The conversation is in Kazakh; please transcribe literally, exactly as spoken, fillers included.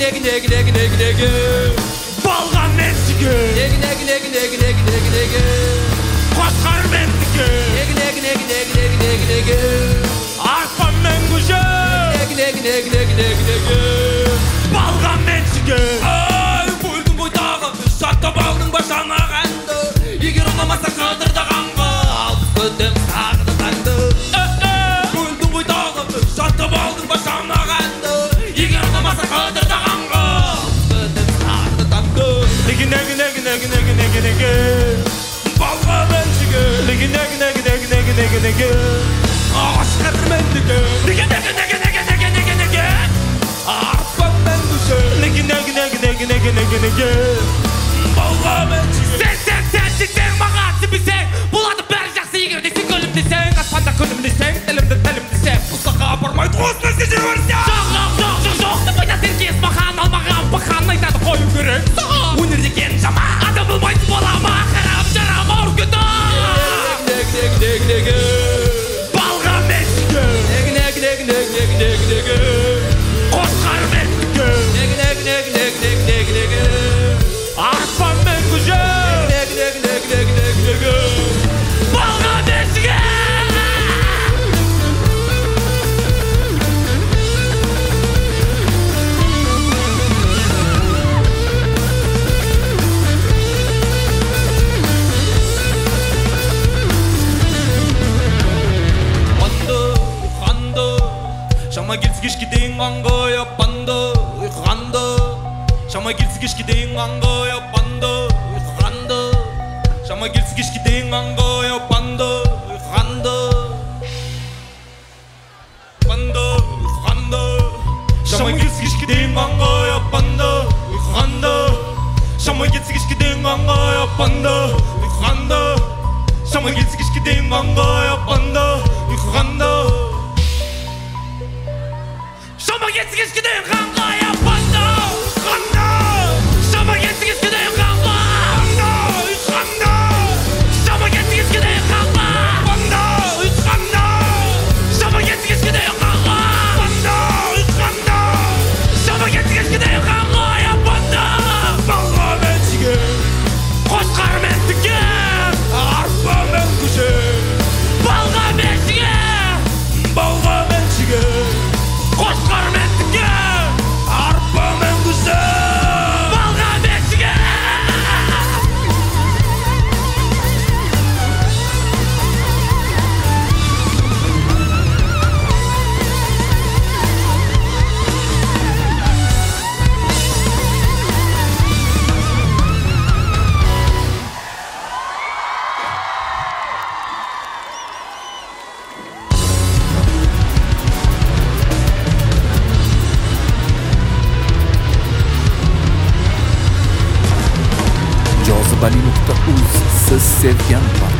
неги неги неги неги неги Балған мендігі неги неги неги неги неги неги неги Қошқар мендігі неги неги неги неги неги неги неги Арпан мен күші неги неги неги неги неги неги Балған мендігі ай бөлдің бойдағы шаттап алдың ба жаңағанды егер ұнамаса қыдырдағанға алып көтем сағыды таңды бөлдің бойдағы шаттап алдың ба жаңағанды егер ұнамаса қыдырдағанға алып көтем сағыды таңды Неге неге неге неге неге неге неге балға мендігі Неге неге неге неге неге неге неге Қошқар мендігі Неге неге неге неге неге неге неге арпан мен күші Неге неге неге неге неге неге неге балға мендігі Сен сен сен сен маған сенбесең болады бәрі жақсы егер де сен күлім десең аспанда күнім десең тілімді тілім десең ұзаққа апармайды осы нәрсе жүрсе жоқ жоқ жоқ жоқ жоқ деп айтады еркес маған алмаған бақан айтады қою керек саған өнер деген жаман адам болмайды бола ма қарап жарам ауыр күні неги неги неги неги балға мендігі неги неги неги неги неги неги неги қошқар мендігі неги неги неги неги неги неги неги арпан мен күші неги неги неги неги неги неги балға мендігі Шама келсі кешке дейін қанға яппанды ұйқығанды Шама келсі кешке дейін қанға яппанды ұйқығанды Шама келсі кешке дейін қанға яппанды ұйқығанды Панды ұйқығанды Шама келсі кешке дейін қанға яппанды ұйқығанды Шама келсі кешке дейін қанға яппанды ұйқығанды Шама келсі кешке дейін қанға яппанды ұйқығанды Шама кетсі кешке дейін қанға яппанды ұйқығанды Шама кетсі кешке дейін қанға ұйқығанды Шама кетсі кешке дейін қанға ұйқығанды Шама кетсі кешке дейін қанға ұйқығанды Шама кетсі кешке дейін қанға яппанды балға мендігі қошқар мендігі арпа мен күші балға мендігі балға мендігі қошқар мендігі арпа мен күші балға мендігі jozibali nuqta uz siz sevgan